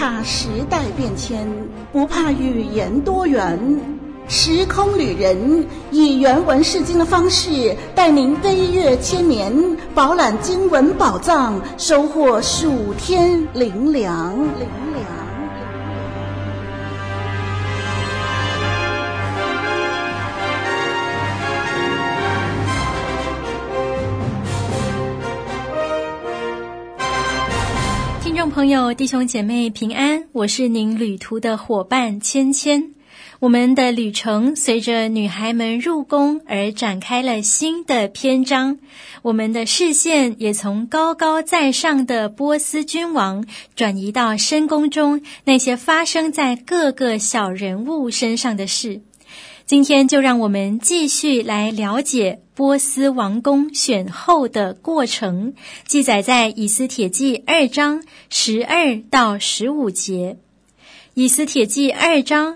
怕时代变迁，不怕语言多元。时空旅人以原文释经的方式，带您飞越千年，饱览经文宝藏，收获数天灵粮。 听众朋友，弟兄姐妹平安，我是您旅途的伙伴芊芊。我们的旅程随着女孩们入宫而展开了新的篇章，我们的视线也从高高在上的波斯君王转移到深宫中那些发生在各个小人物身上的事。今天就让我们继续来了解波斯王宫选后的过程，记载在以斯帖记2章12到15节。以斯帖记2章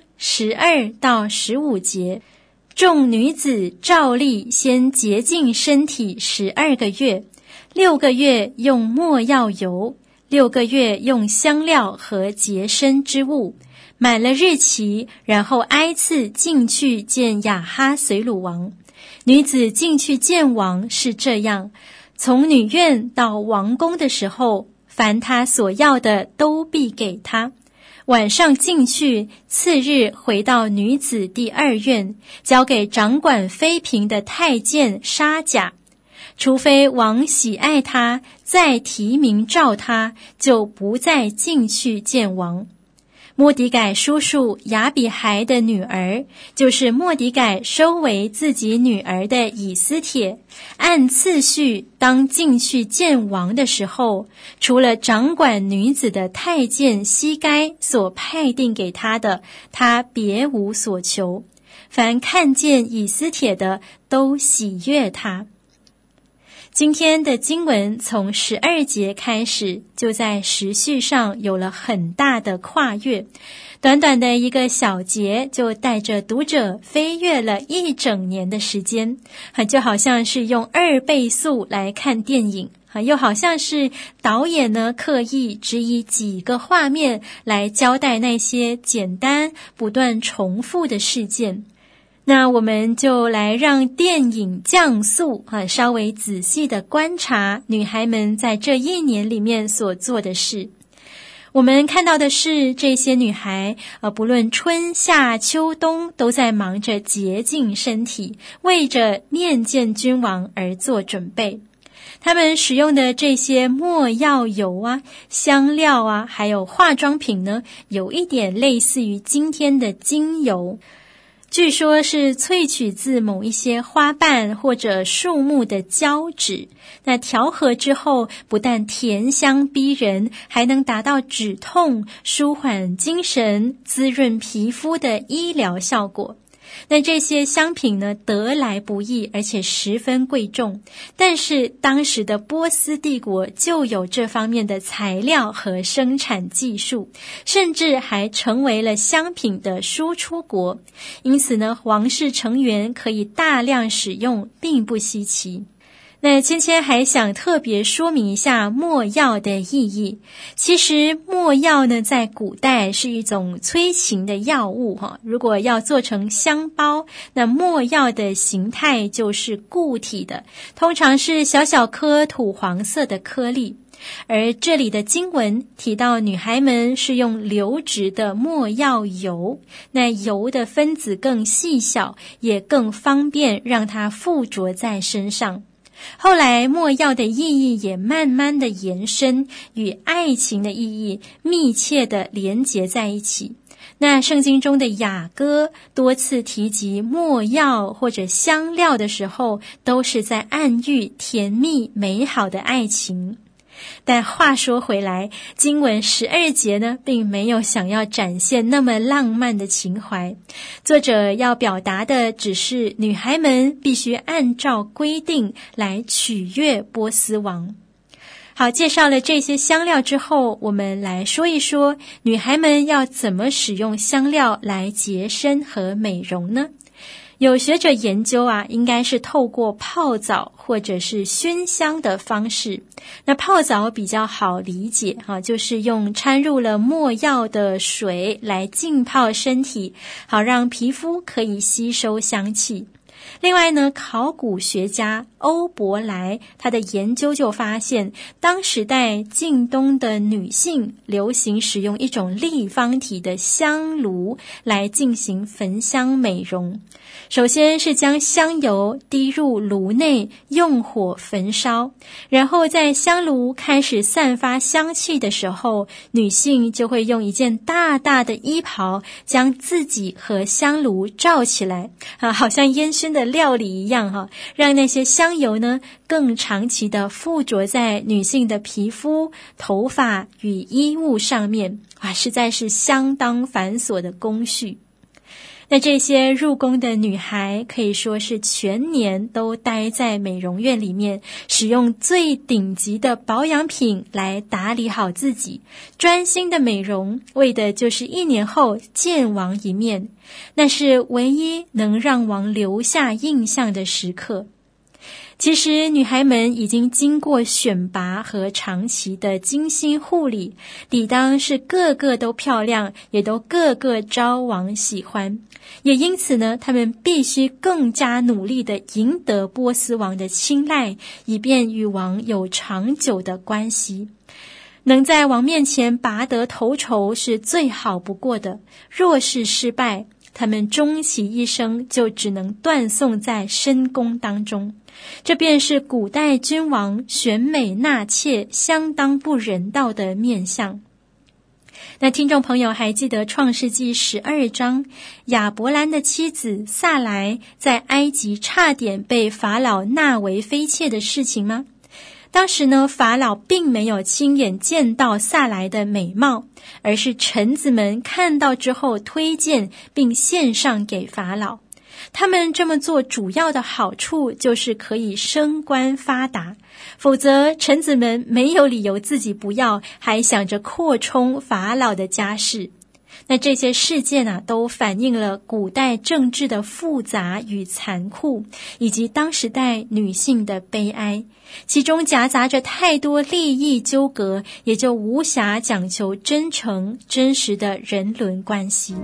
12到15节，众女子照例先洁净身体12个月，6个月用没药油，6个月用香料和洁身之物，满了日期，然后挨次进去见亚哈随鲁王。女子进去见王是这样，从女院到王宫的时候，凡她所要的都必给她。晚上进去，次日回到女子第2院，交给掌管妃嫔的太监沙甲。除非王喜爱他，再提名召他，就不再进去见王。末底改叔叔亚比孩的女儿，就是末底改收为自己女儿的以斯帖，按次序当进去见王的时候，除了掌管女子的太监西该所派定给他的，他别无所求。凡看见以斯帖的，都喜悦他。今天的经文从12节开始，就在时序上有了很大的跨越。短短的一个小节，就带着读者飞跃了1整年的时间，就好像是用2倍速来看电影，又好像是导演呢刻意只以几个画面来交代那些简单不断重复的事件。那我们就来让电影降速稍微仔细的观察女孩们在这1年里面所做的事。我们看到的是这些女孩不论春夏秋冬，都在忙着洁净身体，为着面见君王而做准备。他们使用的这些没药油香料还有化妆品呢，有一点类似于今天的精油，据说是萃取自某一些花瓣或者树木的胶质，那调和之后，不但甜香逼人，还能达到止痛、舒缓精神、滋润皮肤的医疗效果。那这些香品呢，得来不易，而且十分贵重，但是当时的波斯帝国就有这方面的材料和生产技术，甚至还成为了香品的输出国，因此呢，王室成员可以大量使用，并不稀奇。那芊芊还想特别说明一下没药的意义。其实没药呢，在古代是一种催情的药物如果要做成香包，那没药的形态就是固体的，通常是小小颗土黄色的颗粒。而这里的经文提到女孩们是用流质的没药油，那油的分子更细小，也更方便让它附着在身上。后来没药的意义也慢慢的延伸，与爱情的意义密切的连结在一起。那圣经中的雅歌多次提及没药或者香料的时候，都是在暗喻甜蜜美好的爱情。但话说回来，经文12节呢，并没有想要展现那么浪漫的情怀。作者要表达的只是女孩们必须按照规定来取悦波斯王。好，介绍了这些香料之后，我们来说一说女孩们要怎么使用香料来洁身和美容呢？ 有学者研究应该是透过泡澡或者是熏香的方式。那泡澡比较好理解就是用掺入了没药的水来浸泡身体，好让皮肤可以吸收香气。另外呢，考古学家欧伯莱他的研究就发现，当时代晋东的女性流行使用一种立方体的香炉来进行焚香美容。首先是将香油滴入炉内，用火焚烧，然后在香炉开始散发香气的时候，女性就会用一件大大的衣袍将自己和香炉罩起来好像烟熏的料理一样让那些香油呢更长期的附着在女性的皮肤、头发与衣物上面实在是相当繁琐的工序。那这些入宫的女孩可以说是全年都待在美容院里面，使用最顶级的保养品来打理好自己，专心的美容，为的就是1年后见王一面，那是唯一能让王留下印象的时刻。其实女孩们已经经过选拔和长期的精心护理，理当是个个都漂亮，也都个个招王喜欢。也因此呢，她们必须更加努力地赢得波斯王的青睐，以便与王有长久的关系。能在王面前拔得头筹是最好不过的，若是失败，他们终其一生就只能断送在深宫当中。这便是古代君王选美纳妾相当不人道的面相。那听众朋友还记得创世纪12章亚伯兰的妻子撒来在埃及差点被法老纳为妃妾的事情吗？当时呢，法老并没有亲眼见到撒来的美貌，而是臣子们看到之后推荐并献上给法老。他们这么做主要的好处就是可以升官发达，否则臣子们没有理由自己不要，还想着扩充法老的家世。那这些事件都反映了古代政治的复杂与残酷，以及当时代女性的悲哀，其中夹杂着太多利益纠葛，也就无暇讲求真诚真实的人伦关系。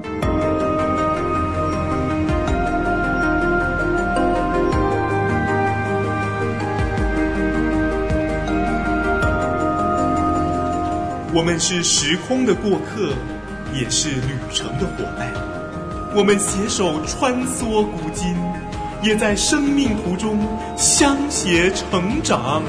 我们是时空的过客，也是旅程的伙伴。我们携手穿梭古今，也在生命途中相携成长。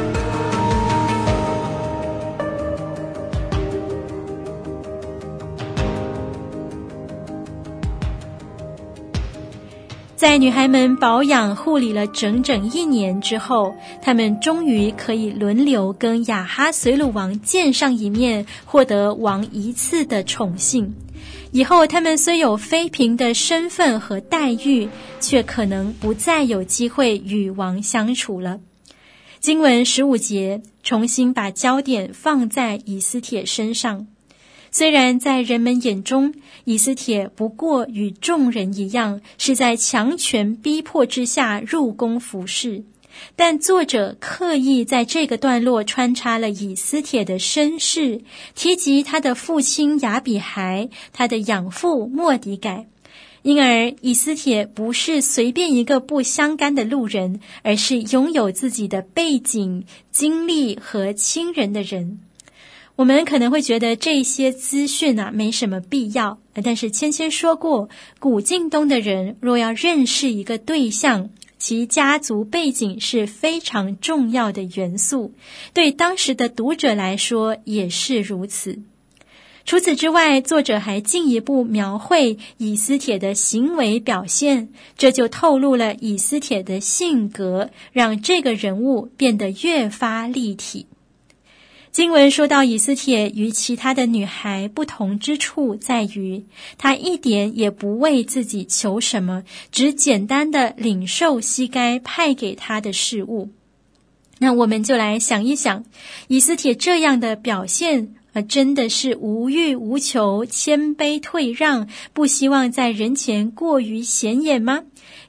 在女孩们保养护理了整整1年之后，她们终于可以轮流跟亚哈随鲁王见上一面，获得王一次的宠幸。以后她们虽有妃嫔的身份和待遇，却可能不再有机会与王相处了。经文15节重新把焦点放在以斯帖身上。虽然在人们眼中，以斯帖不过与众人一样，是在强权逼迫之下入宫服侍，但作者刻意在这个段落穿插了以斯帖的身世，提及他的父亲亚比孩，他的养父末底改。因而以斯帖不是随便一个不相干的路人，而是拥有自己的背景、经历和亲人的人。我们可能会觉得这些资讯没什么必要，但是芊芊说过，古晋东的人若要认识一个对象，其家族背景是非常重要的元素，对当时的读者来说也是如此。除此之外，作者还进一步描绘以斯帖的行为表现，这就透露了以斯帖的性格，让这个人物变得越发立体。经文说到以斯帖与其他的女孩不同之处在于，她一点也不为自己求什么，只简单的领受西该派给她的事物。那我们就来想一想，以斯帖这样的表现真的是无欲无求、谦卑退让，不希望在人前过于显眼吗？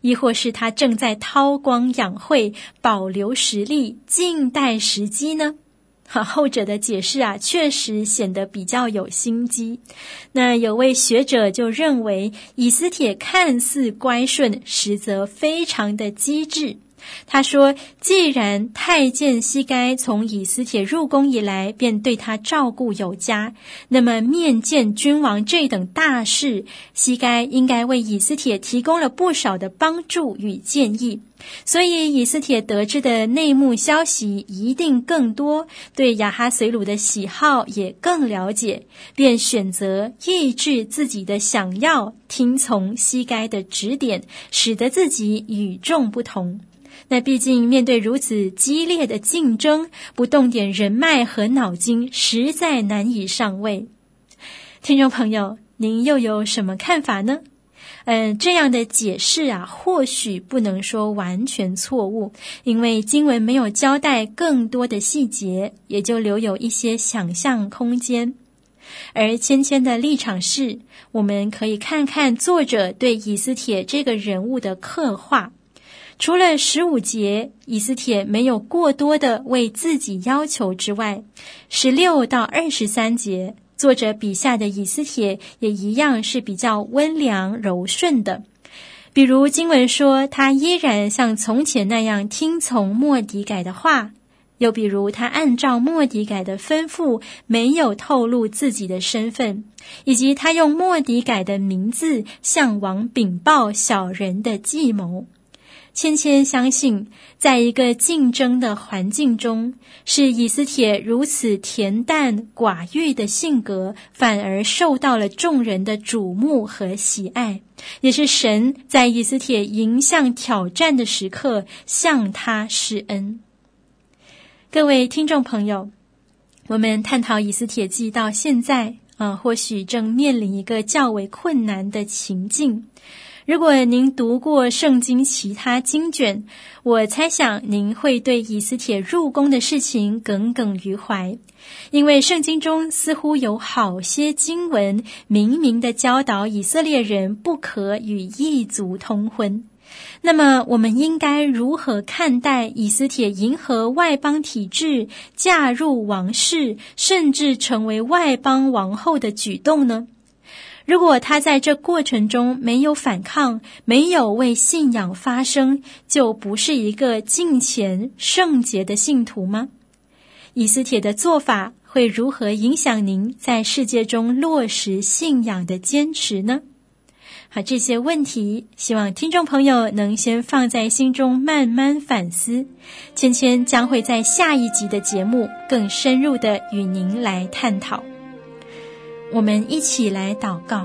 亦或是他正在韬光养晦，保留实力，静待时机呢？后者的解释确实显得比较有心机。那有位学者就认为，以斯帖看似乖顺，实则非常的机智。他说，既然太监西该从以斯帖入宫以来便对他照顾有加，那么面见君王这等大事，西该应该为以斯帖提供了不少的帮助与建议。所以以斯帖得知的内幕消息一定更多，对亚哈随鲁的喜好也更了解，便选择抑制自己的想要，听从西该的指点，使得自己与众不同。那毕竟面对如此激烈的竞争，不动点人脉和脑筋，实在难以上位。听众朋友，您又有什么看法呢？这样的解释或许不能说完全错误，因为经文没有交代更多的细节，也就留有一些想象空间。而芊芊的立场是，我们可以看看作者对以斯帖这个人物的刻画。除了15节以斯帖没有过多的为自己要求之外，16到23节作者笔下的以斯帖也一样是比较温良柔顺的。比如经文说，他依然像从前那样听从末底改的话，又比如他按照末底改的吩咐，没有透露自己的身份，以及他用末底改的名字向王禀报小人的计谋。芊芊相信，在一个竞争的环境中，是以斯帖如此恬淡寡欲的性格，反而受到了众人的瞩目和喜爱，也是神在以斯帖迎向挑战的时刻向他施恩。各位听众朋友，我们探讨以斯帖记到现在或许正面临一个较为困难的情境。如果您读过圣经其他经卷，我猜想您会对以斯帖入宫的事情耿耿于怀，因为圣经中似乎有好些经文明明地教导以色列人不可与异族通婚。那么我们应该如何看待以斯帖迎合外邦体制，嫁入王室，甚至成为外邦王后的举动呢？如果他在这过程中没有反抗，没有为信仰发声，就不是一个敬虔圣洁的信徒吗？以斯帖的做法会如何影响您在世界中落实信仰的坚持呢？好，这些问题希望听众朋友能先放在心中慢慢反思，芊芊将会在下一集的节目更深入的与您来探讨。我们一起来祷告。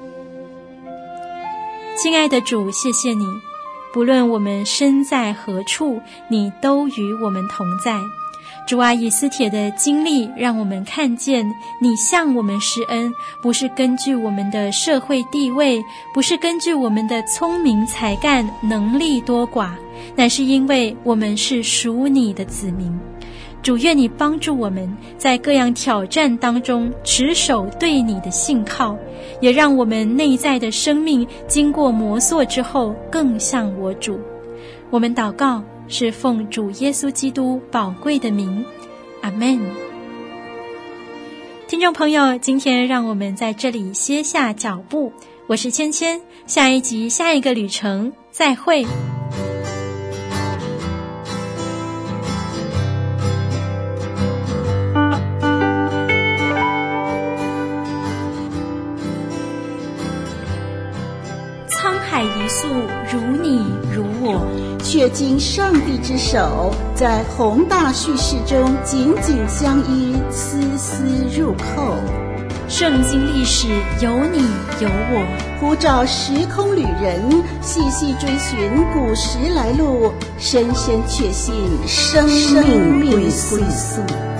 亲爱的主，谢谢你，不论我们身在何处，你都与我们同在。主啊，以斯帖的经历让我们看见你向我们施恩，不是根据我们的社会地位，不是根据我们的聪明才干能力多寡，乃是因为我们是属你的子民。主，愿你帮助我们在各样挑战当中持守对你的信靠，也让我们内在的生命经过磨塑之后更像我主。我们祷告是奉主耶稣基督宝贵的名，阿们。听众朋友，今天让我们在这里歇下脚步，我是芊芊，下一集下一个旅程再会。沧海一粟，如你如我， 却经上帝之手，在宏大叙事中紧紧相依，丝丝入扣。 圣经历史有你有我， 呼召时空旅人，细细追寻古时来路，深深确信生命归宿。